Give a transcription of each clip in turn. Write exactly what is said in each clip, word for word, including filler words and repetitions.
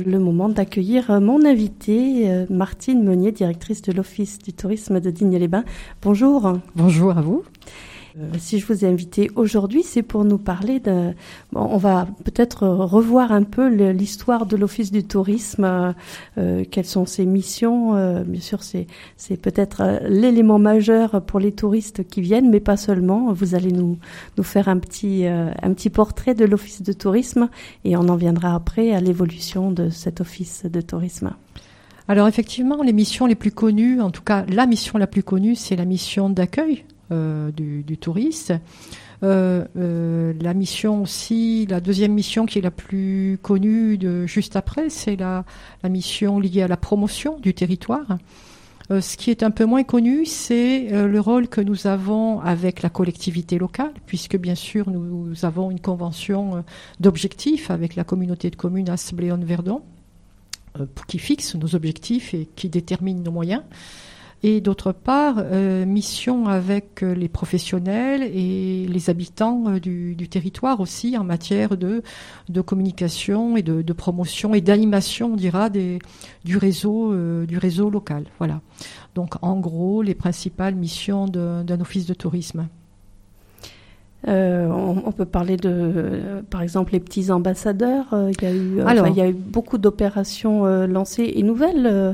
le moment d'accueillir mon invitée, Martine Meunier, directrice de l'Office du tourisme de Digne-les-Bains. Bonjour. Bonjour à vous. Euh, si je vous ai invité aujourd'hui, c'est pour nous parler de... Bon, on va peut-être revoir un peu le, l'histoire de l'Office du tourisme, euh, euh, quelles sont ses missions. Euh, bien sûr, c'est, c'est peut-être euh, l'élément majeur pour les touristes qui viennent, mais pas seulement. Vous allez nous, nous faire un petit, euh, un petit portrait de l'Office de tourisme et on en viendra après à l'évolution de cet Office de tourisme. Alors effectivement, les missions les plus connues, en tout cas la mission la plus connue, c'est la mission d'accueil Euh, du, du touriste. Euh, euh, la mission aussi, la deuxième mission qui est la plus connue de, juste après, c'est la, la mission liée à la promotion du territoire. Euh, ce qui est un peu moins connu, c'est euh, le rôle que nous avons avec la collectivité locale, puisque bien sûr nous, nous avons une convention euh, d'objectifs avec la communauté de communes Aspe-Léon-Verdon euh, qui fixe nos objectifs et qui détermine nos moyens. Et d'autre part, euh, mission avec euh, les professionnels et les habitants euh, du, du territoire aussi en matière de, de communication et de, de promotion et d'animation, on dira, des, du réseau, euh, du réseau local. Voilà. Donc, en gros, les principales missions de, d'un office de tourisme. Euh, on, on peut parler de, euh, par exemple, les petits ambassadeurs. Euh, il y a eu, euh, Alors, enfin, il y a eu beaucoup d'opérations euh, lancées et nouvelles. Euh,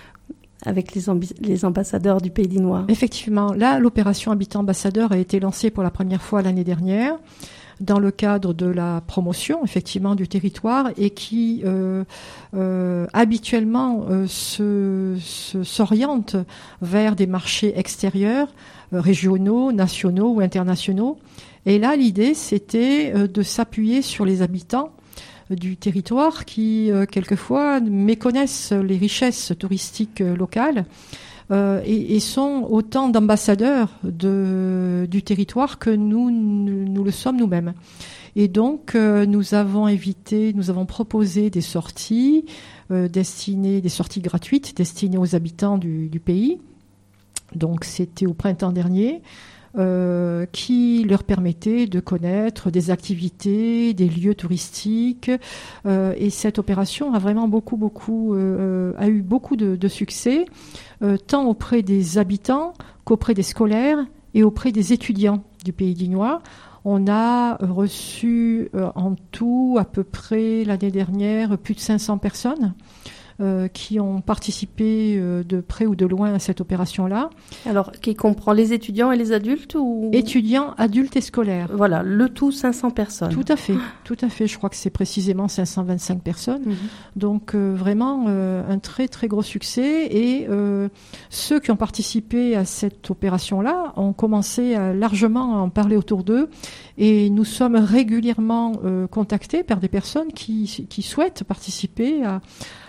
avec les, ambi- les ambassadeurs du Pays Dinois. Effectivement, là, l'opération Habitat Ambassadeur a été lancée pour la première fois l'année dernière dans le cadre de la promotion, effectivement, du territoire et qui, euh, euh, habituellement, euh, se, se, s'oriente vers des marchés extérieurs, euh, régionaux, nationaux ou internationaux. Et là, l'idée, c'était euh, de s'appuyer sur les habitants du territoire qui, euh, quelquefois, méconnaissent les richesses touristiques euh, locales euh, et, et sont autant d'ambassadeurs de, du territoire que nous, nous, nous le sommes nous-mêmes. Et donc, euh, nous avons invité, nous avons proposé des sorties euh, destinées, des sorties gratuites destinées aux habitants du, du pays. Donc, c'était au printemps dernier. Euh, qui leur permettait de connaître des activités, des lieux touristiques. Euh, et cette opération a vraiment beaucoup, beaucoup, euh, a eu beaucoup de, de succès, euh, tant auprès des habitants qu'auprès des scolaires et auprès des étudiants du Pays Dinois. On a reçu euh, en tout à peu près l'année dernière plus de cinq cents personnes. Euh, qui ont participé euh, de près ou de loin à cette opération-là. Alors, qui comprend les étudiants et les adultes ou... Étudiants, adultes et scolaires. Voilà, le tout cinq cents personnes. Tout à fait, tout à fait. Je crois que c'est précisément cinq cent vingt-cinq personnes. Mmh. Donc, euh, vraiment, euh, un très, très gros succès. Et euh, ceux qui ont participé à cette opération-là ont commencé à largement en parler autour d'eux. Et nous sommes régulièrement euh, contactés par des personnes qui, qui souhaitent participer à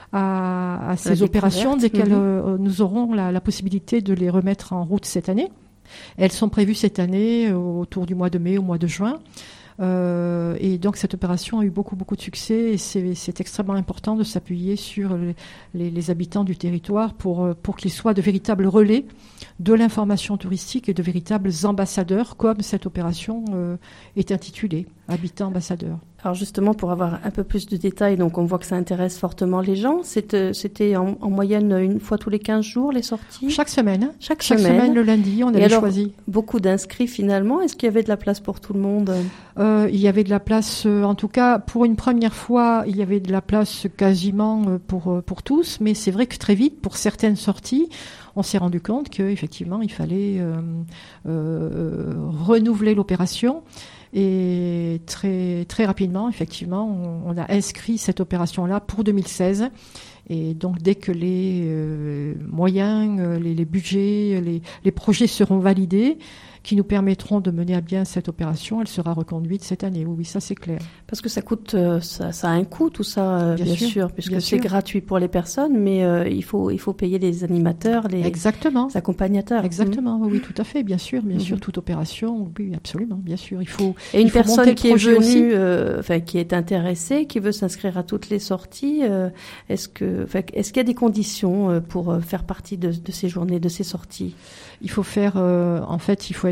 à, à ces opérations dès qu'elles, mmh. nous aurons la, la possibilité de les remettre en route cette année. Elles sont prévues cette année autour du mois de mai, au mois de juin. Euh, et donc cette opération a eu beaucoup beaucoup de succès et c'est, c'est extrêmement important de s'appuyer sur les, les, les habitants du territoire pour, pour qu'ils soient de véritables relais de l'information touristique et de véritables ambassadeurs comme cette opération euh, est intitulée, Habitat Ambassadeur. Alors justement, pour avoir un peu plus de détails, donc on voit que ça intéresse fortement les gens. C'était, c'était en, en moyenne une fois tous les quinze jours les sorties. Chaque semaine. Chaque, Chaque semaine. semaine, le lundi, on avait alors, choisi. Beaucoup d'inscrits finalement. Est-ce qu'il y avait de la place pour tout le monde ? euh, Il y avait de la place, euh, en tout cas pour une première fois, il y avait de la place quasiment euh, pour euh, pour tous. Mais c'est vrai que très vite, pour certaines sorties, on s'est rendu compte qu'effectivement, il fallait euh, euh, renouveler l'opération. Et très, très rapidement, effectivement, on, on a inscrit cette opération-là pour deux mille seize. Et donc, dès que les euh, moyens, les, les budgets, les, les projets seront validés, qui nous permettront de mener à bien cette opération, elle sera reconduite cette année. Oui, ça c'est clair. Parce que ça coûte, euh, ça, ça a un coût tout ça, euh, bien, bien sûr, sûr, puisque bien c'est sûr. gratuit pour les personnes, mais euh, il faut il faut payer les animateurs, les, Exactement. les accompagnateurs. Exactement, mmh. oui, tout à fait, bien sûr, bien mmh. sûr, toute opération, oui, absolument, bien sûr, il faut. Et une il faut personne qui est venue, euh, enfin qui est intéressée, qui veut s'inscrire à toutes les sorties, euh, est-ce que, enfin, est-ce qu'il y a des conditions pour faire partie de, de ces journées, de ces sorties ? Il faut faire, euh, en fait, il faut être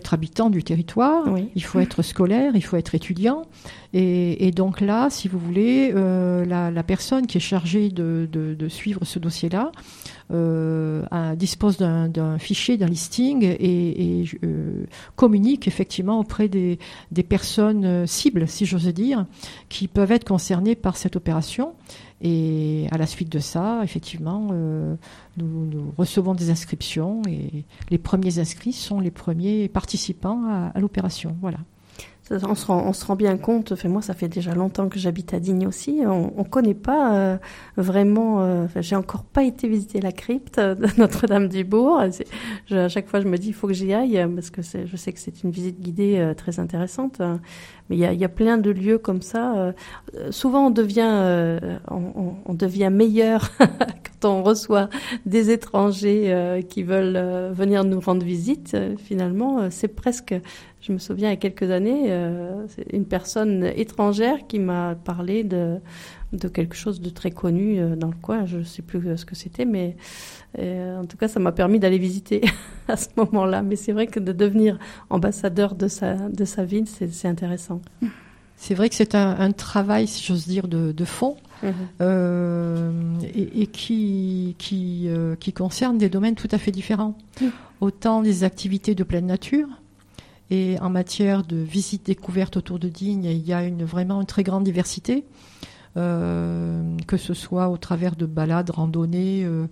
être habitant du territoire, oui. il faut être scolaire, il faut être étudiant. Et, et donc là, si vous voulez, euh, la, la personne qui est chargée de, de, de suivre ce dossier-là euh, a, dispose d'un, d'un fichier, d'un listing et, et euh, communique effectivement auprès des, des personnes cibles, si j'ose dire, qui peuvent être concernées par cette opération. Et à la suite de ça, effectivement, euh, nous, nous recevons des inscriptions et les premiers inscrits sont les premiers participants à, à l'opération. Voilà. On se, rend, on se rend bien compte, enfin moi ça fait déjà longtemps que j'habite à Digne aussi, on ne connaît pas euh, vraiment, euh, enfin, j'ai encore pas été visiter la crypte de Notre-Dame-du-Bourg. C'est, je, à chaque fois je me dis il faut que j'y aille parce que c'est, je sais que c'est une visite guidée euh, très intéressante, hein. Mais il y a, y a plein de lieux comme ça. Euh, souvent on devient, euh, on, on devient meilleur quand on reçoit des étrangers euh, qui veulent euh, venir nous rendre visite. Euh, finalement euh, c'est presque... Je me souviens, il y a quelques années, euh, c'est une personne étrangère qui m'a parlé de, de quelque chose de très connu euh, dans le coin. Je ne sais plus ce que c'était, mais euh, en tout cas, ça m'a permis d'aller visiter à ce moment-là. Mais c'est vrai que de devenir ambassadeur de sa, de sa ville, c'est, c'est intéressant. C'est vrai que c'est un, un travail, si j'ose dire, de, de fond, mmh. euh, et, et qui, qui, euh, qui concerne des domaines tout à fait différents. Mmh. Autant des activités de pleine nature, et en matière de visites découvertes autour de Digne, il y a une, vraiment une très grande diversité, euh, que ce soit au travers de balades, randonnées euh,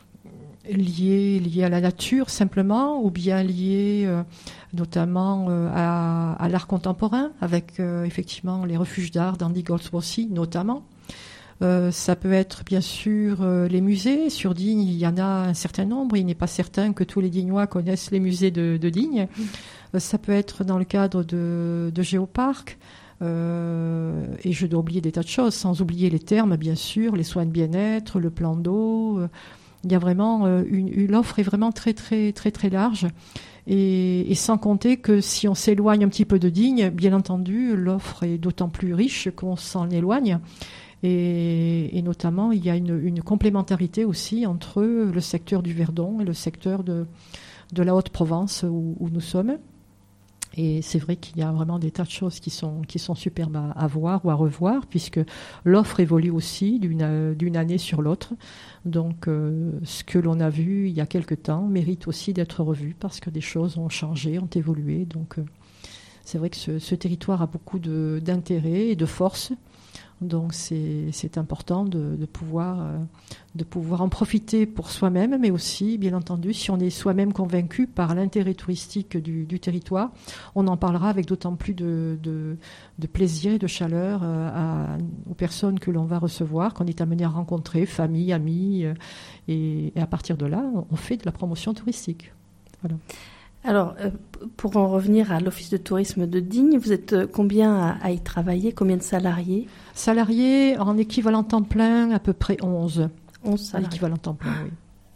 liées, liées à la nature simplement, ou bien liées euh, notamment euh, à, à l'art contemporain, avec euh, effectivement les refuges d'art d'Andy Goldsworthy notamment. Euh, ça peut être bien sûr euh, les musées. Sur Digne, il y en a un certain nombre. Il n'est pas certain que tous les Dignois connaissent les musées de, de Digne. Mmh. Euh, ça peut être dans le cadre de, de géoparcs. Euh, et je dois oublier des tas de choses, sans oublier les termes, bien sûr, les soins de bien-être, le plan d'eau. Euh, il y a vraiment euh, une, une l'offre est vraiment très très très très large. Et, et sans compter que si on s'éloigne un petit peu de Digne, bien entendu, l'offre est d'autant plus riche qu'on s'en éloigne. Et, et notamment, il y a une, une complémentarité aussi entre le secteur du Verdon et le secteur de, de la Haute-Provence où, où nous sommes. Et c'est vrai qu'il y a vraiment des tas de choses qui sont, qui sont superbes à, à voir ou à revoir, puisque l'offre évolue aussi d'une, d'une année sur l'autre. Donc, euh, ce que l'on a vu il y a quelque temps mérite aussi d'être revu, parce que des choses ont changé, ont évolué. Donc, euh, c'est vrai que ce, ce territoire a beaucoup de, d'intérêt et de force. Donc c'est, c'est important de, de, pouvoir, euh, de pouvoir en profiter pour soi-même, mais aussi, bien entendu, si on est soi-même convaincu par l'intérêt touristique du, du territoire, on en parlera avec d'autant plus de, de, de plaisir et de chaleur euh, à, aux personnes que l'on va recevoir, qu'on est amené à rencontrer, famille, amis, euh, et, et à partir de là, on fait de la promotion touristique. Voilà. Alors, euh, pour en revenir à l'Office de tourisme de Digne, vous êtes combien à, à y travailler? Combien de salariés? Salariés en équivalent temps plein, à peu près onze. onze salariés. En équivalent temps plein, oui.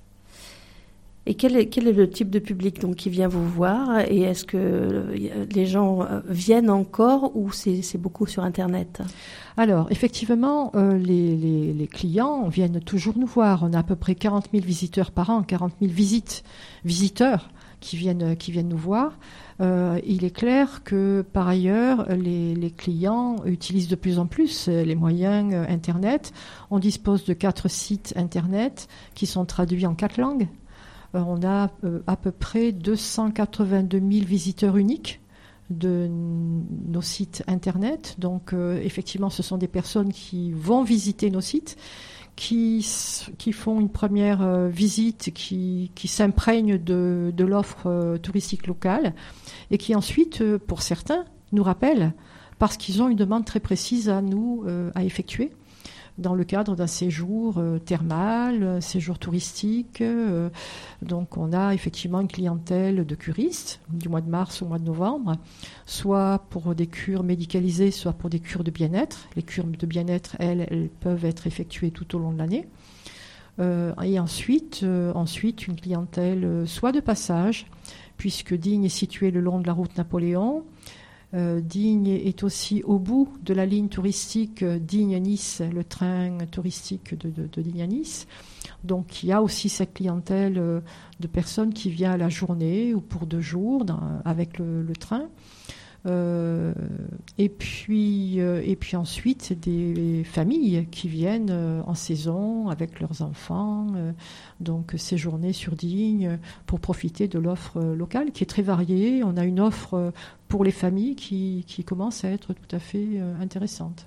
Et quel est, quel est le type de public donc, qui vient vous voir? Et est-ce que les gens viennent encore ou c'est, c'est beaucoup sur Internet? Alors, effectivement, euh, les, les, les clients viennent toujours nous voir. On a à peu près quarante mille visiteurs par an, quarante mille visites, visiteurs qui viennent, qui viennent nous voir. Euh, il est clair que, par ailleurs, les, les clients utilisent de plus en plus les moyens euh, Internet. On dispose de quatre sites Internet qui sont traduits en quatre langues. Euh, on a euh, à peu près deux cent quatre-vingt-deux mille visiteurs uniques de nos sites Internet. Donc, euh, effectivement, ce sont des personnes qui vont visiter nos sites, qui, qui font une première euh, visite, qui, qui s'imprègnent de, de l'offre euh, touristique locale et qui ensuite, euh, pour certains, nous rappellent parce qu'ils ont une demande très précise à nous euh, à effectuer dans le cadre d'un séjour euh, thermal, euh, séjour touristique. Euh, donc on a effectivement une clientèle de curistes du mois de mars au mois de novembre, soit pour des cures médicalisées, soit pour des cures de bien-être. Les cures de bien-être, elles, elles peuvent être effectuées tout au long de l'année. Euh, et ensuite, euh, ensuite, une clientèle euh, soit de passage, puisque Digne est située le long de la route Napoléon, Euh, Digne est aussi au bout de la ligne touristique Digne-Nice, le train touristique de, de, de Digne à Nice. Donc il y a aussi cette clientèle euh, de personnes qui viennent à la journée ou pour deux jours dans, avec le, le train. Euh, et puis euh, et puis ensuite des familles qui viennent euh, en saison avec leurs enfants, euh, donc séjourner sur Digne pour profiter de l'offre euh, locale qui est très variée. On a une offre euh, pour les familles qui, qui commence à être tout à fait euh, intéressante.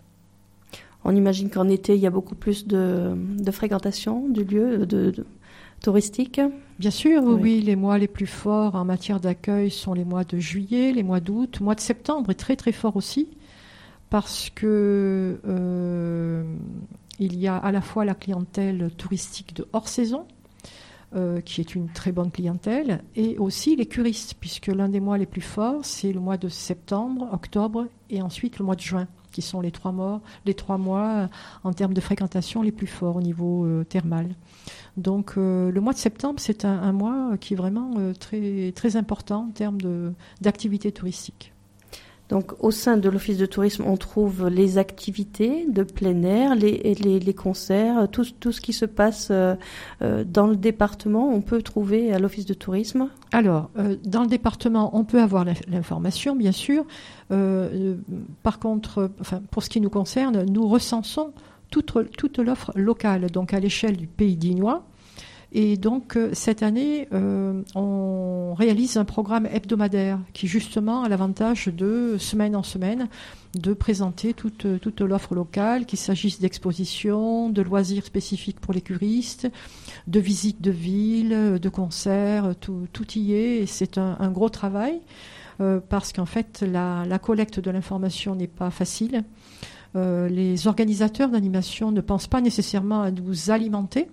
On imagine qu'en été il y a beaucoup plus de, de fréquentation du lieu de, de touristique. Bien sûr, oui, oui. oui, les mois les plus forts en matière d'accueil sont les mois de juillet, les mois d'août. Le mois de septembre est très très fort aussi parce que euh, il y a à la fois la clientèle touristique de hors saison, euh, qui est une très bonne clientèle, et aussi les curistes, puisque l'un des mois les plus forts, c'est le mois de septembre, octobre et ensuite le mois de juin, qui sont les trois mois, les trois mois en termes de fréquentation les plus forts au niveau euh, thermal. Donc euh, le mois de septembre, c'est un, un mois qui est vraiment euh, très, très important en termes de, d'activité touristique. Donc au sein de l'Office de tourisme, on trouve les activités de plein air, les, les, les concerts, tout, tout ce qui se passe euh, dans le département, on peut trouver à l'Office de tourisme. Alors, euh, dans le département, on peut avoir l'information, bien sûr. Euh, par contre, enfin, pour ce qui nous concerne, nous recensons toute, toute l'offre locale, donc à l'échelle du pays dignois. Et donc, euh, cette année, euh, on réalise un programme hebdomadaire qui, justement, a l'avantage de, semaine en semaine, de présenter toute, toute l'offre locale, qu'il s'agisse d'expositions, de loisirs spécifiques pour les curistes, de visites de villes, de concerts, tout, tout y est. Et c'est un, un gros travail euh, parce qu'en fait, la, la collecte de l'information n'est pas facile. Euh, les organisateurs d'animation ne pensent pas nécessairement à nous alimenter.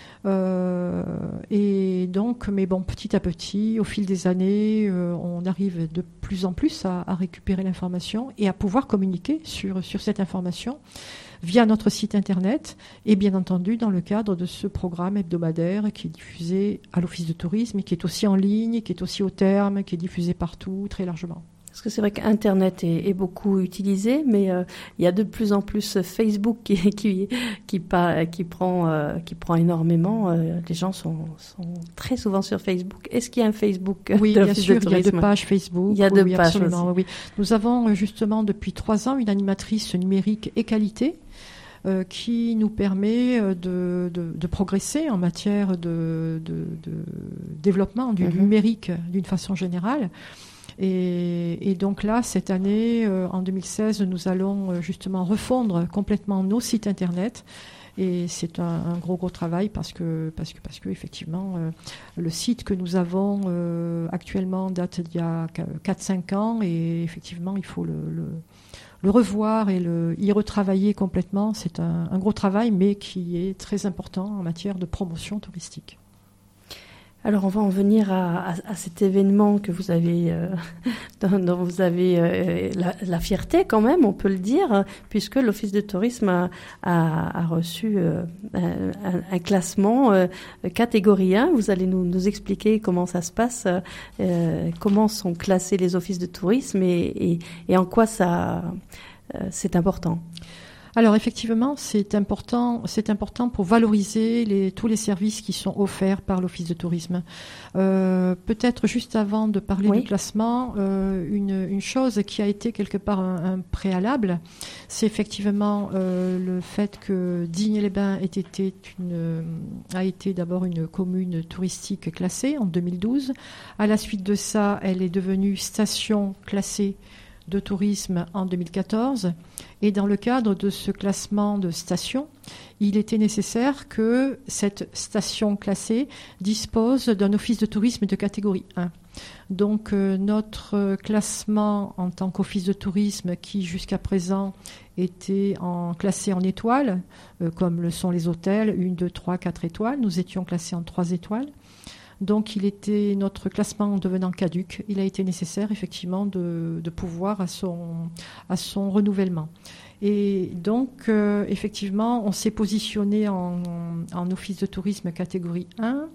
Euh, et donc, mais bon, petit à petit, au fil des années, euh, on arrive de plus en plus à, à récupérer l'information et à pouvoir communiquer sur, sur cette information via notre site internet et bien entendu dans le cadre de ce programme hebdomadaire qui est diffusé à l'Office de tourisme et qui est aussi en ligne, qui est aussi au terme, qui est diffusé partout très largement. Parce que c'est vrai qu'Internet est, est beaucoup utilisé, mais euh, il y a de plus en plus Facebook qui qui qui, pas, qui prend euh, qui prend énormément. Euh, les gens sont, sont très souvent sur Facebook. Est-ce qu'il y a un Facebook Oui, de bien sûr, de il y a deux pages Facebook. Il y a oui, deux oui, pages absolument, aussi. Oui, oui. Nous avons justement depuis trois ans une animatrice numérique et qualité euh, qui nous permet de, de, de progresser en matière de, de, de développement du mm-hmm. numérique d'une façon générale. Et, et donc là, cette année, euh, en deux mille seize, nous allons euh, justement refondre complètement nos sites internet. Et c'est un, un gros gros travail parce que parce que parce que effectivement, euh, le site que nous avons euh, actuellement date d'il y a quatre cinq ans et effectivement, il faut le, le, le revoir et le, y retravailler complètement. C'est un, un gros travail, mais qui est très important en matière de promotion touristique. Alors on va en venir à, à, à cet événement que vous avez, euh, dont, dont vous avez euh, la, la fierté quand même, on peut le dire, puisque l'Office de tourisme a, a, a reçu euh, un, un classement euh, catégorie un. Vous allez nous, nous expliquer comment ça se passe, euh, comment sont classés les offices de tourisme et, et, et en quoi ça euh, c'est important. Alors effectivement, c'est important, c'est important pour valoriser les, tous les services qui sont offerts par l'Office de tourisme. Euh, peut-être juste avant de parler oui. du classement, euh, une, une chose qui a été quelque part un, un préalable, c'est effectivement euh, le fait que Digne-les-Bains ait été une, a été d'abord une commune touristique classée en deux mille douze. À la suite de ça, elle est devenue station classée de tourisme en deux mille quatorze. Et dans le cadre de ce classement de station, il était nécessaire que cette station classée dispose d'un office de tourisme de catégorie un. Donc euh, notre classement en tant qu'office de tourisme qui jusqu'à présent était en, classé en étoiles, euh, comme le sont les hôtels, une, deux, trois, quatre étoiles, nous étions classés en trois étoiles. Donc, il était notre classement devenant caduc. Il a été nécessaire, effectivement, de, de pouvoir à son, à son renouvellement. Et donc, euh, effectivement, on s'est positionné en, en office de tourisme catégorie un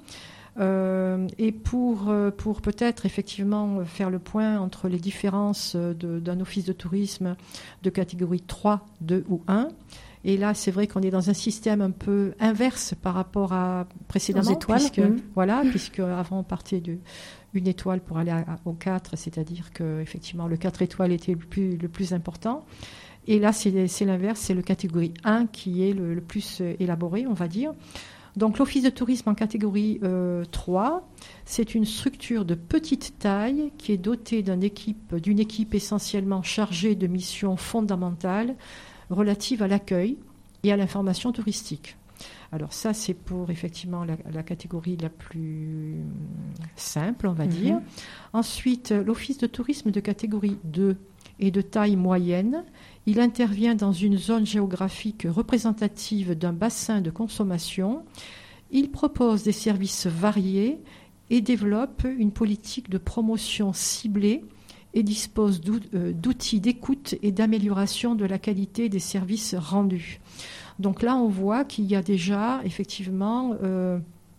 Euh, et pour, pour peut-être effectivement faire le point entre les différences de, d'un office de tourisme de catégorie trois, deux ou un, et là c'est vrai qu'on est dans un système un peu inverse par rapport à précédemment, puisque, mmh. voilà, puisque avant on partait de une étoile pour aller à, à, au quatre, c'est-à-dire que effectivement le quatre étoiles était le plus, le plus important. Et là c'est, c'est l'inverse, c'est le catégorie un qui est le, le plus élaboré, on va dire. Donc l'office de tourisme en catégorie euh, trois, c'est une structure de petite taille qui est dotée d'une équipe, d'une équipe essentiellement chargée de missions fondamentales relatives à l'accueil et à l'information touristique. Alors ça, c'est pour effectivement la, la catégorie la plus simple, on va mm-hmm. dire. Ensuite, l'office de tourisme de catégorie deux est de taille moyenne. Il intervient dans une zone géographique représentative d'un bassin de consommation. Il propose des services variés et développe une politique de promotion ciblée et dispose d'outils d'écoute et d'amélioration de la qualité des services rendus. Donc là, on voit qu'il y a déjà effectivement... Euh,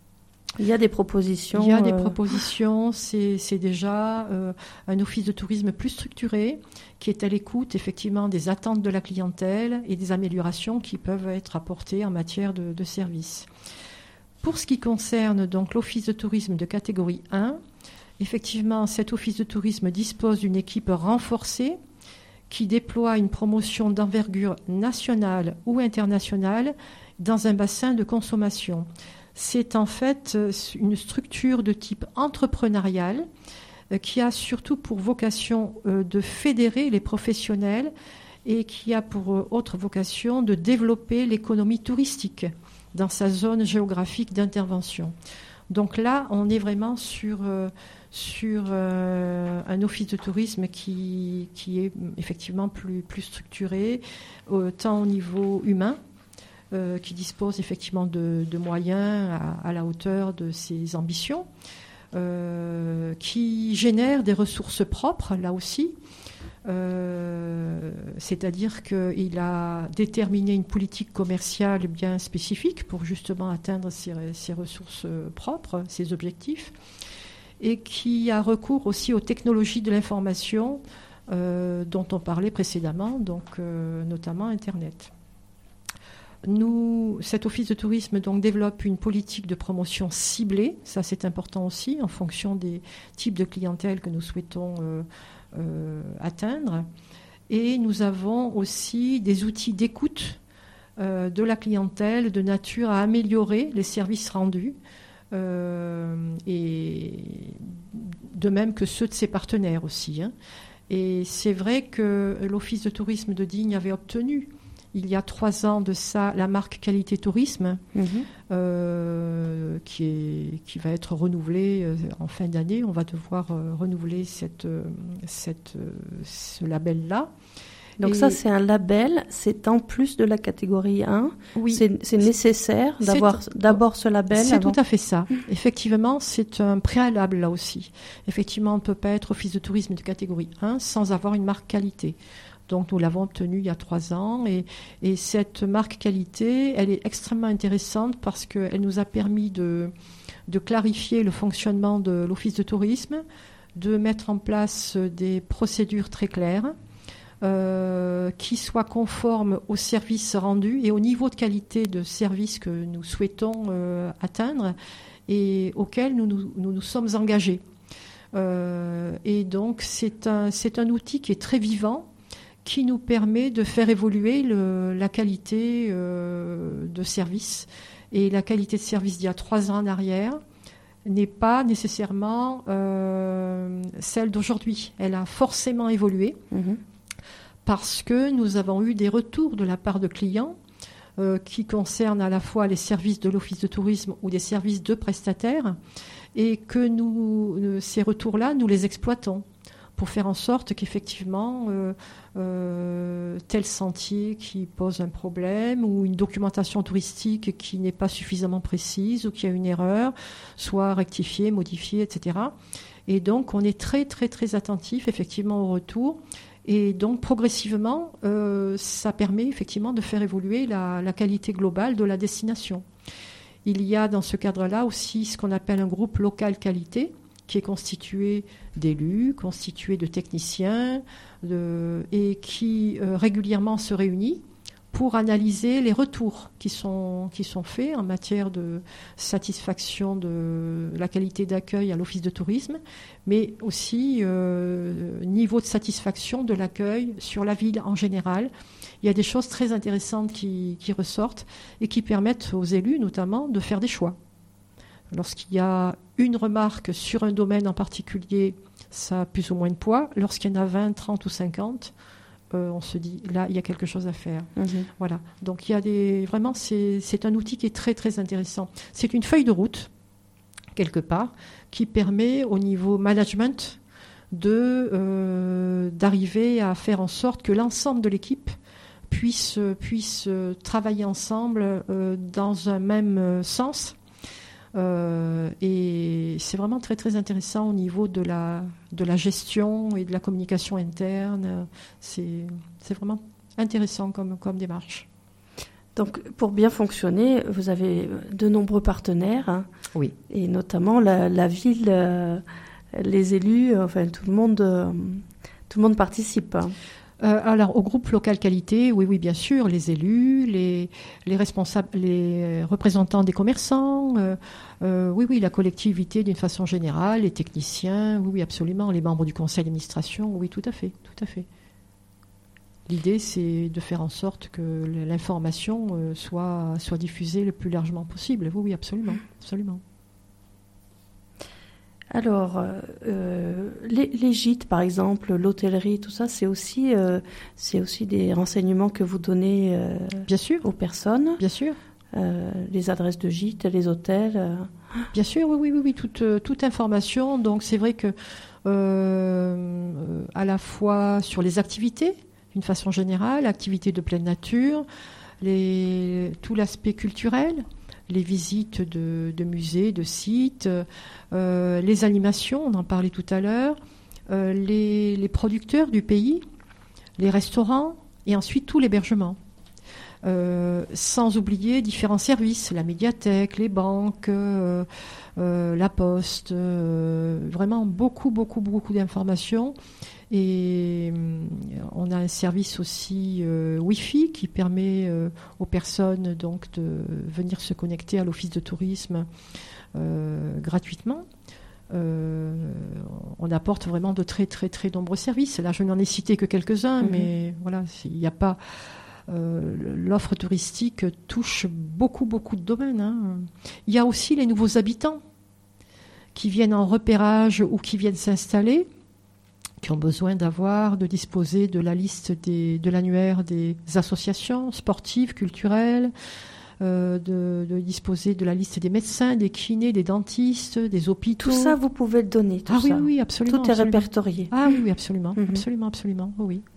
Il y a des propositions. Il y a des euh... propositions. C'est, c'est déjà euh, un office de tourisme plus structuré qui est à l'écoute effectivement des attentes de la clientèle et des améliorations qui peuvent être apportées en matière de, de services. Pour ce qui concerne donc l'office de tourisme de catégorie un, effectivement, cet office de tourisme dispose d'une équipe renforcée qui déploie une promotion d'envergure nationale ou internationale dans un bassin de consommation. C'est en fait une structure de type entrepreneurial qui a surtout pour vocation de fédérer les professionnels et qui a pour autre vocation de développer l'économie touristique dans sa zone géographique d'intervention. Donc là, on est vraiment sur, sur euh, un office de tourisme qui, qui est effectivement plus, plus structuré, euh, tant au niveau humain, Euh, qui dispose effectivement de, de moyens à, à la hauteur de ses ambitions, euh, qui génère des ressources propres, là aussi. Euh, c'est-à-dire qu'il a déterminé une politique commerciale bien spécifique pour justement atteindre ses, ses ressources propres, ses objectifs, et qui a recours aussi aux technologies de l'information euh, dont on parlait précédemment, donc euh, notamment Internet. Nous, cet office de tourisme donc, développe une politique de promotion ciblée, ça c'est important aussi, en fonction des types de clientèle que nous souhaitons euh, euh, atteindre. Et nous avons aussi des outils d'écoute euh, de la clientèle de nature à améliorer les services rendus, euh, et de même que ceux de ses partenaires aussi. Hein. Et c'est vrai que l'office de tourisme de Digne avait obtenu il y a trois ans de ça, la marque Qualité Tourisme, mmh. euh, qui, est, qui va être renouvelée euh, en fin d'année. On va devoir euh, renouveler cette, euh, cette, euh, ce label-là. Donc Et ça, c'est un label, c'est en plus de la catégorie un. Oui. C'est, c'est nécessaire c'est, d'avoir c'est, d'abord ce label. C'est avant. Tout à fait ça. Mmh. Effectivement, c'est un préalable là aussi. Effectivement, on ne peut pas être office de tourisme de catégorie un sans avoir une marque qualité. Donc, nous l'avons obtenue il y a trois ans. Et, et cette marque qualité, elle est extrêmement intéressante parce qu'elle nous a permis de, de clarifier le fonctionnement de l'office de tourisme, de mettre en place des procédures très claires euh, qui soient conformes aux services rendus et au niveau de qualité de service que nous souhaitons euh, atteindre et auquel nous nous, nous, nous sommes engagés. Euh, et donc, c'est un, c'est un outil qui est très vivant, qui nous permet de faire évoluer le, la qualité euh, de service. Et la qualité de service d'il y a trois ans en arrière n'est pas nécessairement euh, celle d'aujourd'hui. Elle a forcément évolué mmh. parce que nous avons eu des retours de la part de clients euh, qui concernent à la fois les services de l'office de tourisme ou des services de prestataires et que nous, ces retours-là, nous les exploitons pour faire en sorte qu'effectivement, euh, euh, tel sentier qui pose un problème ou une documentation touristique qui n'est pas suffisamment précise ou qui a une erreur, soit rectifiée, modifiée, et cetera. Et donc, on est très, très, très attentif, effectivement, au retour. Et donc, progressivement, euh, ça permet, effectivement, de faire évoluer la, la qualité globale de la destination. il y a dans ce cadre-là aussi ce qu'on appelle un groupe local qualité, qui est constitué d'élus, constitué de techniciens, de, et qui euh, régulièrement se réunit pour analyser les retours qui sont, qui sont faits en matière de satisfaction de la qualité d'accueil à l'Office de tourisme, mais aussi euh, niveau de satisfaction de l'accueil sur la ville en général. Il y a des choses très intéressantes qui, qui ressortent et qui permettent aux élus notamment de faire des choix. Lorsqu'il y a une remarque sur un domaine en particulier, ça a plus ou moins de poids. Lorsqu'il y en a vingt, trente ou cinquante, euh, on se dit, là, il y a quelque chose à faire. Mmh. Voilà. Donc, il y a des... Vraiment, c'est, c'est un outil qui est très, très intéressant. C'est une feuille de route, quelque part, qui permet au niveau management de, euh, d'arriver à faire en sorte que l'ensemble de l'équipe puisse, puisse travailler ensemble euh, dans un même sens. Euh, et c'est vraiment très très intéressant au niveau de la, de la gestion et de la communication interne. C'est, c'est vraiment intéressant comme, comme démarche. Donc pour bien fonctionner, vous avez de nombreux partenaires. Hein, oui. Et notamment la, la ville, euh, les élus, enfin tout le monde, euh, tout le monde participe. Hein. Euh, alors, au groupe local qualité, oui, oui, bien sûr, les élus, les, les responsables, les représentants des commerçants, euh, euh, oui, oui, la collectivité d'une façon générale, les techniciens, oui, oui, absolument, les membres du conseil d'administration, oui, tout à fait, tout à fait. L'idée, c'est de faire en sorte que l'information euh, soit, soit diffusée le plus largement possible. Oui, oui, absolument, absolument. Alors, euh, les, les gîtes, par exemple, l'hôtellerie, tout ça, c'est aussi, euh, c'est aussi des renseignements que vous donnez euh, bien sûr. aux personnes. Bien sûr. Euh, les adresses de gîtes, les hôtels. Euh. Bien sûr, oui, oui, oui, oui, toute, toute information. Donc, c'est vrai que euh, à la fois sur les activités, d'une façon générale, activités de pleine nature, les, tout l'aspect culturel, les visites de, de musées, de sites, euh, les animations, on en parlait tout à l'heure, euh, les, les producteurs du pays, les restaurants et ensuite tout l'hébergement. Euh, sans oublier différents services, la médiathèque, les banques, euh, euh, la poste, euh, vraiment beaucoup, beaucoup, beaucoup d'informations. Et on a un service aussi euh, Wi-Fi qui permet euh, aux personnes donc de venir se connecter à l'office de tourisme euh, gratuitement. Euh, on apporte vraiment de très très très nombreux services. Là, je n'en ai cité que quelques-uns, mmh. mais voilà, il n'y a pas euh, l'offre touristique touche beaucoup beaucoup de domaines. Hein. Il y a aussi les nouveaux habitants qui viennent en repérage ou qui viennent s'installer, qui ont besoin d'avoir, de disposer de la liste des, de l'annuaire des associations sportives, culturelles, euh, de, de disposer de la liste des médecins, des kinés, des dentistes, des hôpitaux. Tout ça, vous pouvez le donner, tout ah, ça. Ah oui, oui, absolument. Tout est absolument. répertorié. Ah oui, oui, absolument, mm-hmm. absolument, absolument, oh, oui.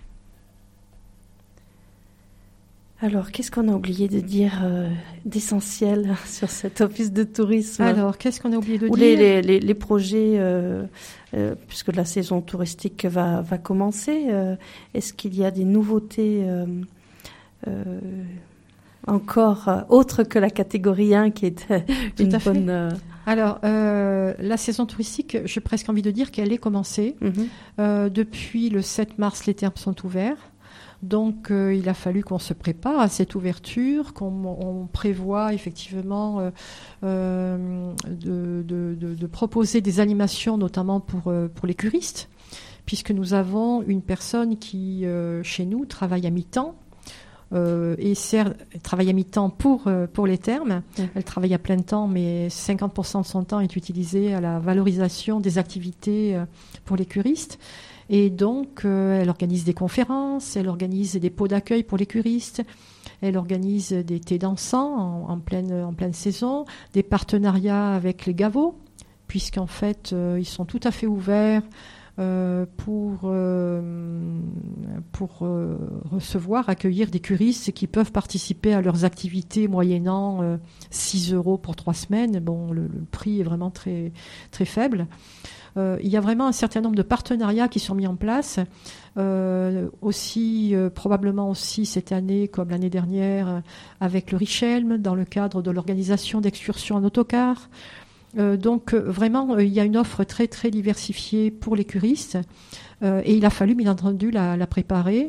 Alors, qu'est-ce qu'on a oublié de dire euh, d'essentiel sur cet office de tourisme ? Alors, qu'est-ce qu'on a oublié de Ou dire ? les, les, les projets, euh, euh, puisque la saison touristique va, va commencer, euh, est-ce qu'il y a des nouveautés euh, euh, encore euh, autres que la catégorie un qui est une Tout à bonne... Fait. Euh... Alors, euh, la saison touristique, j'ai presque envie de dire qu'elle est commencée. Mm-hmm. Euh, depuis le sept mars, les termes sont ouverts. Donc, euh, il a fallu qu'on se prépare à cette ouverture, qu'on on prévoit effectivement euh, euh, de, de, de, de proposer des animations, notamment pour, euh, pour les curistes, puisque nous avons une personne qui, euh, chez nous, travaille à mi-temps, euh, et sert, travaille à mi-temps pour, euh, pour les termes. Mmh. Elle travaille à plein temps, mais cinquante pour cent de son temps est utilisé à la valorisation des activités euh, pour les curistes. Et donc, euh, elle organise des conférences, elle organise des pots d'accueil pour les curistes, elle organise des thés dansants en, en, pleine, en pleine saison, des partenariats avec les gavots, puisqu'en fait, euh, ils sont tout à fait ouverts euh, pour, euh, pour euh, recevoir, accueillir des curistes qui peuvent participer à leurs activités moyennant euh, six euros pour trois semaines. Bon, le, le prix est vraiment très, très faible. Euh, il y a vraiment un certain nombre de partenariats qui sont mis en place. Euh, aussi, euh, probablement aussi cette année, comme l'année dernière, euh, avec le Richelme, dans le cadre de l'organisation d'excursions en autocar. Euh, donc, euh, vraiment, euh, il y a une offre très, très diversifiée pour les curistes. Euh, et il a fallu, bien entendu, la, la préparer.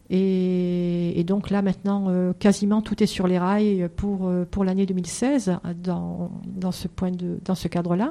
Et, et donc là, maintenant, euh, quasiment tout est sur les rails pour, euh, pour l'année deux mille seize, dans, dans ce point de, dans ce cadre-là.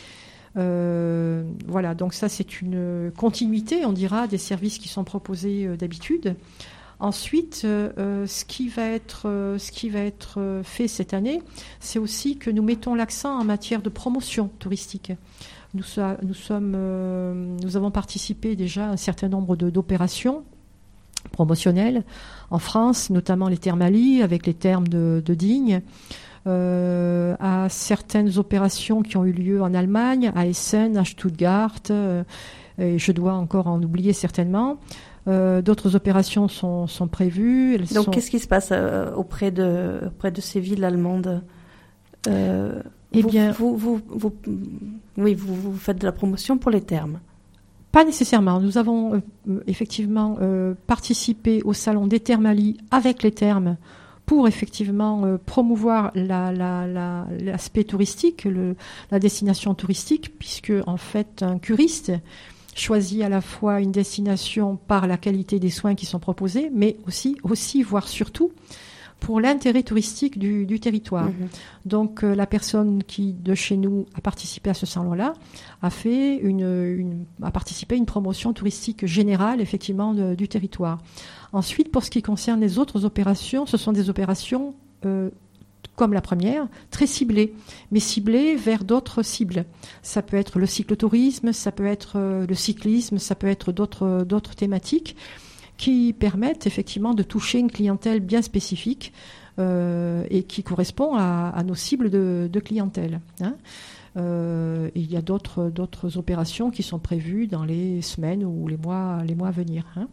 Euh, voilà, donc ça c'est une continuité, on dira, des services qui sont proposés euh, d'habitude. Ensuite, euh, ce qui va être, euh, ce qui va être euh, fait cette année, c'est aussi que nous mettons l'accent en matière de promotion touristique. Nous, so- nous sommes, euh, nous avons participé déjà à un certain nombre de, d'opérations promotionnelles en France, notamment les Thermalies avec les thermes de, de Digne. Euh, à certaines opérations qui ont eu lieu en Allemagne, à Essen, à Stuttgart, euh, et je dois encore en oublier certainement. Euh, d'autres opérations sont, sont prévues. Elles Donc, sont... qu'est-ce qui se passe euh, auprès de auprès de ces villes allemandes euh, Eh vous, bien, vous, vous, vous, oui, vous, vous faites de la promotion pour les thermes. Pas nécessairement. Nous avons euh, effectivement euh, participé au salon des Thermalies avec les thermes, pour effectivement euh, promouvoir la, la, la, l'aspect touristique, le, la destination touristique, puisque en fait un curiste choisit à la fois une destination par la qualité des soins qui sont proposés, mais aussi, aussi voire surtout, pour l'intérêt touristique du, du territoire. Mmh. Donc euh, la personne qui, de chez nous, a participé à ce salon-là, a fait une, une, a participé à une promotion touristique générale, effectivement, de, du territoire. Ensuite, pour ce qui concerne les autres opérations, ce sont des opérations, euh, comme la première, très ciblées, mais ciblées vers d'autres cibles. Ça peut être le cyclotourisme, ça peut être euh, le cyclisme, ça peut être d'autres, d'autres thématiques qui permettent effectivement de toucher une clientèle bien spécifique euh, et qui correspond à, à nos cibles de, de clientèle. Hein. Euh, il y a d'autres, d'autres opérations qui sont prévues dans les semaines ou les mois, les mois à venir. Hein.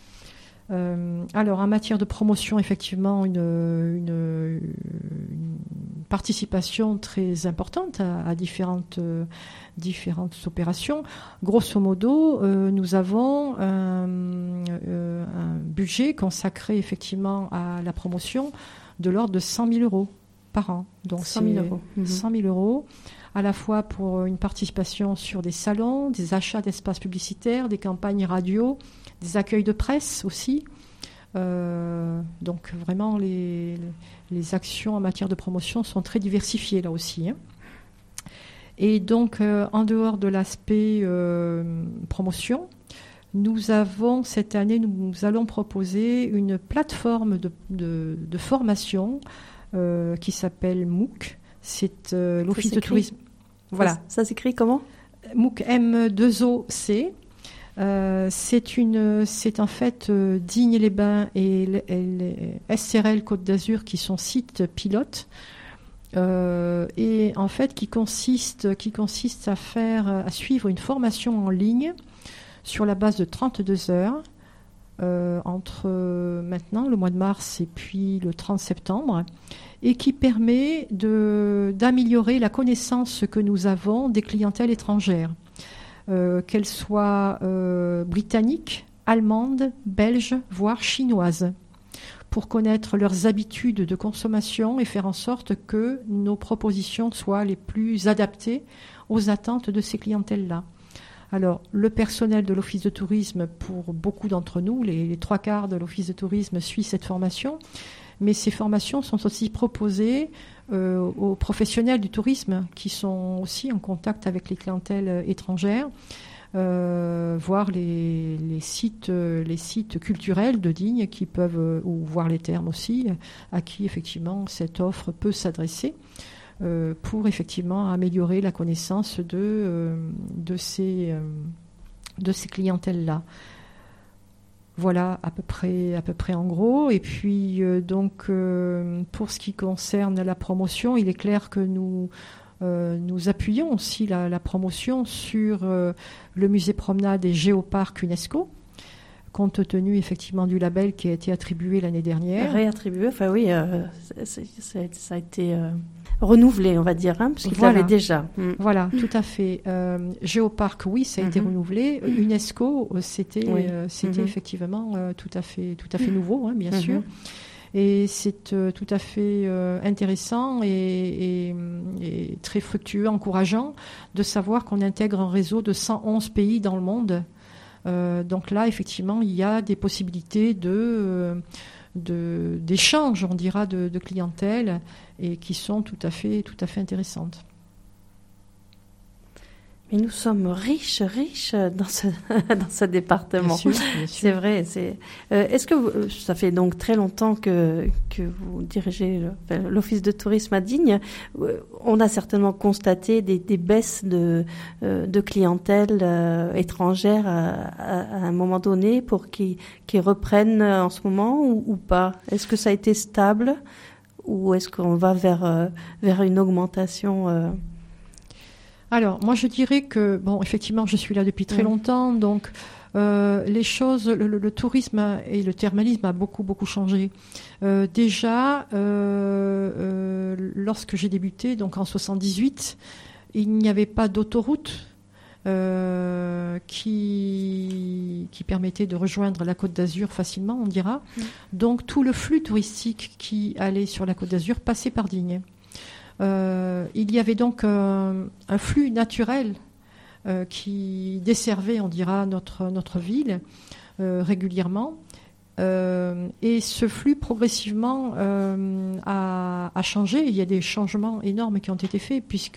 Euh, alors, en matière de promotion, effectivement, une, une, une participation très importante à, à différentes, euh, différentes opérations. Grosso modo, euh, nous avons un, euh, un budget consacré effectivement à la promotion de l'ordre de cent mille euros par an. Donc, cent mille euros. Mmh. cent mille euros, à la fois pour une participation sur des salons, des achats d'espaces publicitaires, des campagnes radio, des accueils de presse aussi. Euh, donc vraiment, les, les actions en matière de promotion sont très diversifiées là aussi. Hein. Et donc, euh, en dehors de l'aspect euh, promotion, nous avons cette année, nous, nous allons proposer une plateforme de, de, de formation euh, qui s'appelle MOOC. C'est euh, l'Office de tourisme. Voilà. Ça, ça s'écrit comment ? MOOC, M deux O C. Euh, c'est une, c'est en fait euh, Digne-les-Bains et, et, et S R L Côte d'Azur qui sont sites pilotes euh, et en fait qui consiste, qui consiste à faire, à suivre une formation en ligne sur la base de trente-deux heures euh, entre euh, maintenant le mois de mars et puis le trente septembre et qui permet de, d'améliorer la connaissance que nous avons des clientèles étrangères. Euh, qu'elles soient euh, britanniques, allemandes, belges, voire chinoises, pour connaître leurs habitudes de consommation et faire en sorte que nos propositions soient les plus adaptées aux attentes de ces clientèles-là. Alors, le personnel de l'Office de tourisme, pour beaucoup d'entre nous, les, les trois quarts de l'Office de tourisme suit cette formation, mais ces formations sont aussi proposées euh, aux professionnels du tourisme qui sont aussi en contact avec les clientèles étrangères, euh, voir les, les, sites, les sites culturels de Digne qui peuvent, ou voir les thermes aussi, à qui effectivement cette offre peut s'adresser euh, pour effectivement améliorer la connaissance de, euh, de ces, euh, de ces clientèles-là. Voilà à peu près, à peu près en gros. Et puis euh, donc euh, pour ce qui concerne la promotion, il est clair que nous euh, nous appuyons aussi la, la promotion sur euh, le musée promenade et géoparc UNESCO, compte tenu effectivement du label qui a été attribué l'année dernière. Réattribué, enfin oui, euh, c'est, c'est, ça a été euh, renouvelé, on va dire, hein, parce qu'il voilà. l'avait déjà. Mm. Voilà, tout à fait. Euh, Géoparc, oui, ça a mm-hmm. été renouvelé. UNESCO, c'était, oui. euh, c'était mm-hmm. effectivement euh, tout à fait, tout à fait nouveau, hein, bien mm-hmm. sûr. Et c'est euh, tout à fait euh, intéressant et, et, et très fructueux, encourageant de savoir qu'on intègre un réseau de cent onze pays dans le monde. Euh, donc là, effectivement, il y a des possibilités de, de, d'échange, on dira, de, de clientèle et qui sont tout à fait, tout à fait intéressantes. Mais nous sommes riches, riches dans ce, dans ce département. Bien sûr, bien sûr. C'est vrai. C'est, euh, est-ce que vous, ça fait donc très longtemps que, que vous dirigez le, l'Office de tourisme à Digne. On a certainement constaté des, des baisses de, de clientèle euh, étrangère à, à, à un moment donné pour qu'ils, qu'ils reprennent en ce moment ou, ou pas? Est-ce que ça a été stable ou est-ce qu'on va vers, euh, vers une augmentation euh... Alors, moi, je dirais que, bon, effectivement, je suis là depuis très mmh. longtemps, donc euh, les choses, le, le, le tourisme et le thermalisme a beaucoup, beaucoup changé. Euh, déjà, euh, euh, lorsque j'ai débuté, donc en soixante-dix-huit, il n'y avait pas d'autoroute euh, qui, qui permettait de rejoindre la Côte d'Azur facilement, on dira. Mmh. Donc, tout le flux touristique qui allait sur la Côte d'Azur passait par Digne. Euh, il y avait donc euh, un flux naturel euh, qui desservait, on dira, notre, notre ville euh, régulièrement. Euh, et ce flux, progressivement, euh, a, a changé. Il y a des changements énormes qui ont été faits, puisque,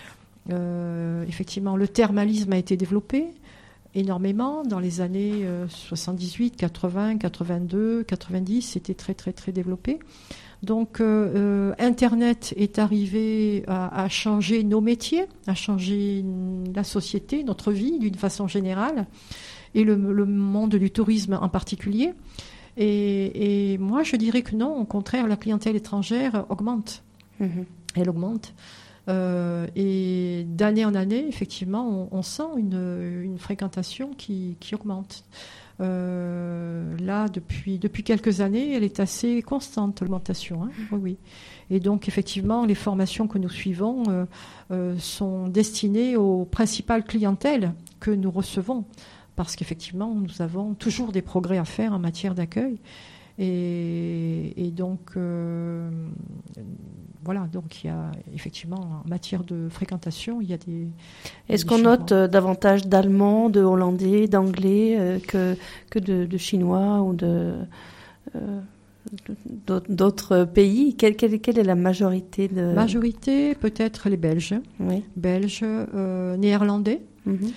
euh, effectivement, le thermalisme a été développé énormément dans les années euh, soixante-dix-huit, quatre-vingts, quatre-vingt-deux, quatre-vingt-dix. C'était très, très, très développé. Donc, euh, Internet est arrivé à, à changer nos métiers, à changer la société, notre vie d'une façon générale, et le, le monde du tourisme en particulier. Et, et moi, je dirais que non, au contraire, la clientèle étrangère augmente. Mmh. Elle augmente. Euh, et d'année en année, effectivement, on, on sent une, une fréquentation qui, qui augmente. Euh, là, depuis, depuis quelques années, elle est assez constante, l'augmentation. Hein, oui, oui. Et donc, effectivement, les formations que nous suivons euh, euh, sont destinées aux principales clientèles que nous recevons. Parce qu'effectivement, nous avons toujours des progrès à faire en matière d'accueil. Et, et donc, euh, voilà, donc il y a effectivement, en matière de fréquentation, il y a des... Est-ce des qu'on changements. note euh, davantage d'Allemands, de Hollandais, d'Anglais euh, que, que de, de Chinois ou de, euh, d'autres pays? Quelle, quelle, quelle est la majorité de... Majorité, peut-être les Belges, oui. Belges, euh, Néerlandais, mm-hmm.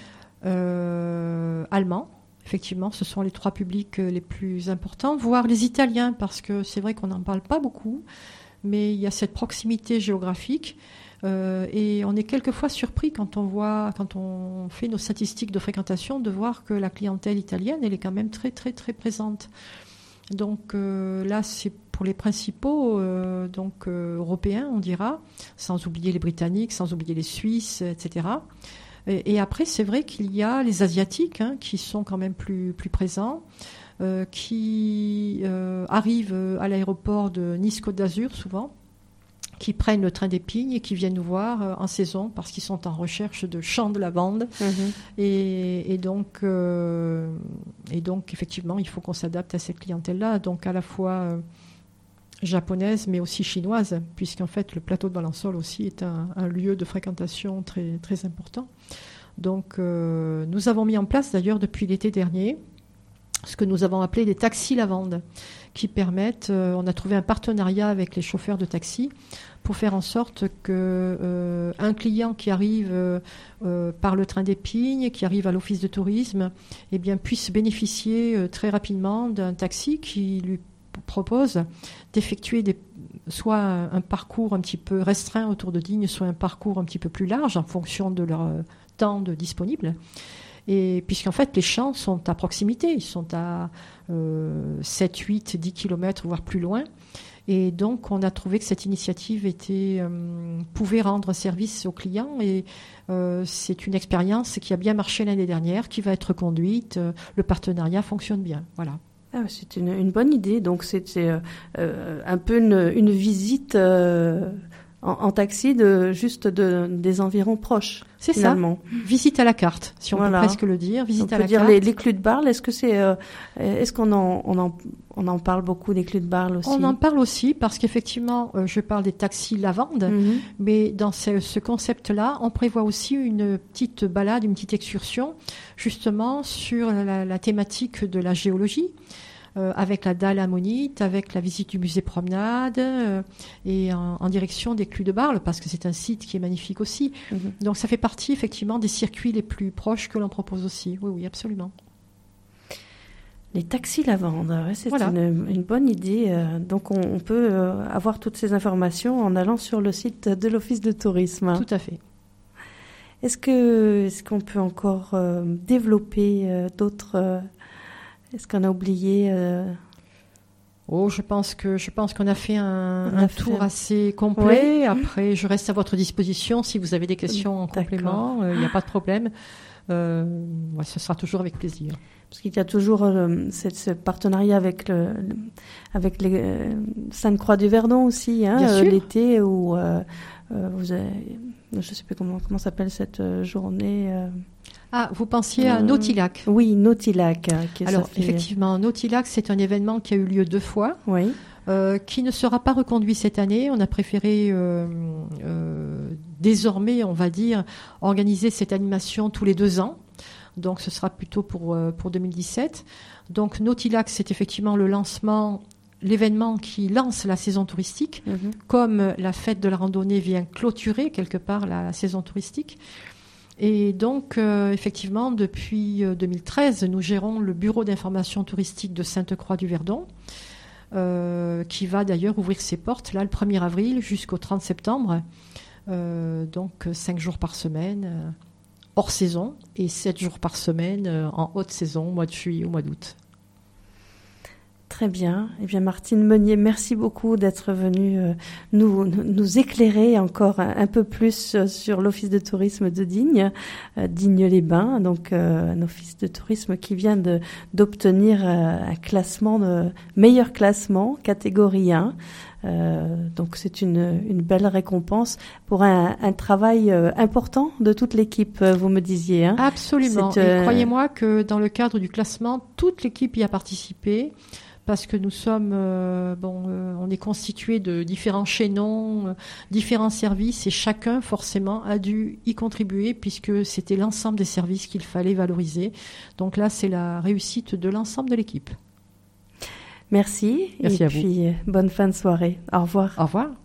euh, Allemands. Effectivement, ce sont les trois publics les plus importants, voire les Italiens, parce que c'est vrai qu'on n'en parle pas beaucoup, mais il y a cette proximité géographique euh, et on est quelquefois surpris quand on voit, quand on fait nos statistiques de fréquentation, de voir que la clientèle italienne, elle est quand même très très très présente. Donc euh, là, c'est pour les principaux euh, donc euh, européens, on dira, sans oublier les Britanniques, sans oublier les Suisses, et cetera. Et, et après, c'est vrai qu'il y a les Asiatiques hein, qui sont quand même plus, plus présents, euh, qui euh, arrivent à l'aéroport de Nice-Côte d'Azur souvent, qui prennent le train d'Épingle et qui viennent nous voir euh, en saison parce qu'ils sont en recherche de champs de lavande. Mmh. Et, et, donc, euh, et donc, effectivement, il faut qu'on s'adapte à cette clientèle-là. Donc, à la fois... Euh, japonaise, mais aussi chinoise, puisqu'en fait, le plateau de Balançol aussi est un, un lieu de fréquentation très, très important. Donc, euh, nous avons mis en place, d'ailleurs, depuis l'été dernier, ce que nous avons appelé des taxis lavande, qui permettent, euh, on a trouvé un partenariat avec les chauffeurs de taxi pour faire en sorte que euh, un client qui arrive euh, euh, par le train d'Épingle, qui arrive à l'office de tourisme, eh bien, puisse bénéficier euh, très rapidement d'un taxi qui lui propose d'effectuer des, soit un, un parcours un petit peu restreint autour de Digne, soit un parcours un petit peu plus large en fonction de leur euh, temps de disponible. Et puisqu'en fait, les champs sont à proximité, ils sont à euh, sept, huit, dix kilomètres, voire plus loin. Et donc, on a trouvé que cette initiative était, euh, pouvait rendre service aux clients. Et euh, c'est une expérience qui a bien marché l'année dernière, qui va être conduite. Euh, le partenariat fonctionne bien. Voilà. Ah, c'est une, une bonne idée. Donc, c'était euh, euh, un peu une, une visite euh, en, en taxi de juste de, des environs proches. C'est finalement. ça. Visite à la carte, si on voilà. peut presque le dire. Visite on à peut la dire carte. Les, les clous de Barle. Est-ce que c'est, euh, est-ce qu'on en, on en, on en parle beaucoup des clous de Barle aussi? On en parle aussi parce qu'effectivement, euh, je parle des taxis lavande, mm-hmm. mais dans ce, ce concept-là, on prévoit aussi une petite balade, une petite excursion, justement sur la, la thématique de la géologie. Euh, avec la dalle ammonite, avec la visite du musée promenade euh, et en, en direction des Clous de Barle, parce que c'est un site qui est magnifique aussi. Mm-hmm. Donc ça fait partie effectivement des circuits les plus proches que l'on propose aussi. Oui, oui, absolument. Les taxis lavande, ouais, c'est voilà. une, une bonne idée. Euh, donc on, on peut euh, avoir toutes ces informations en allant sur le site de l'Office de tourisme. Tout à fait. Est-ce que, est-ce qu'on peut encore euh, développer euh, d'autres... Euh, Est-ce qu'on a oublié euh... Oh, je pense que je pense qu'on a fait un, a un fait... tour assez complet. Oui. Après, je reste à votre disposition si vous avez des questions en D'accord. complément. Il n'y euh, a pas de problème. Euh, ouais, ce sera toujours avec plaisir. Parce qu'il y a toujours euh, ce, ce partenariat avec le, le avec les euh, Sainte-Croix du Verdon aussi, hein, euh, l'été où euh, euh, vous avez, je ne sais plus comment comment s'appelle cette euh, journée. Euh... Ah, vous pensiez à Nautilac? Oui, Nautilac. Qui Alors, fait... effectivement, Nautilac, c'est un événement qui a eu lieu deux fois, oui. euh, qui ne sera pas reconduit cette année. On a préféré, euh, euh, désormais, on va dire, organiser cette animation tous les deux ans. Donc, ce sera plutôt pour, euh, pour deux mille dix-sept. Donc, Nautilac, c'est effectivement le lancement, l'événement qui lance la saison touristique, mm-hmm. comme la fête de la randonnée vient clôturer quelque part la, la saison touristique. Et donc, euh, effectivement, depuis euh, deux mille treize, nous gérons le bureau d'information touristique de Sainte-Croix-du-Verdon, euh, qui va d'ailleurs ouvrir ses portes là le premier avril jusqu'au trente septembre. Euh, donc, cinq jours par semaine, euh, hors saison, et sept jours par semaine euh, en haute saison, au mois de juillet, au mois d'août. Très bien. Eh bien, Martine Meunier, merci beaucoup d'être venue euh, nous, nous éclairer encore un, un peu plus euh, sur l'Office de tourisme de Digne, euh, Digne-les-Bains, donc euh, un office de tourisme qui vient de, d'obtenir euh, un classement, de, meilleur classement, catégorie un. Euh, donc c'est une, une belle récompense pour un, un travail euh, important de toute l'équipe, vous me disiez. Hein. Absolument. C'est, euh... Et croyez-moi que dans le cadre du classement, toute l'équipe y a participé. Parce que nous sommes, euh, bon, euh, on est constitué de différents chaînons, euh, différents services, et chacun forcément a dû y contribuer puisque c'était l'ensemble des services qu'il fallait valoriser. Donc là, c'est la réussite de l'ensemble de l'équipe. Merci. Merci et à vous. Et puis bonne fin de soirée. Au revoir. Au revoir.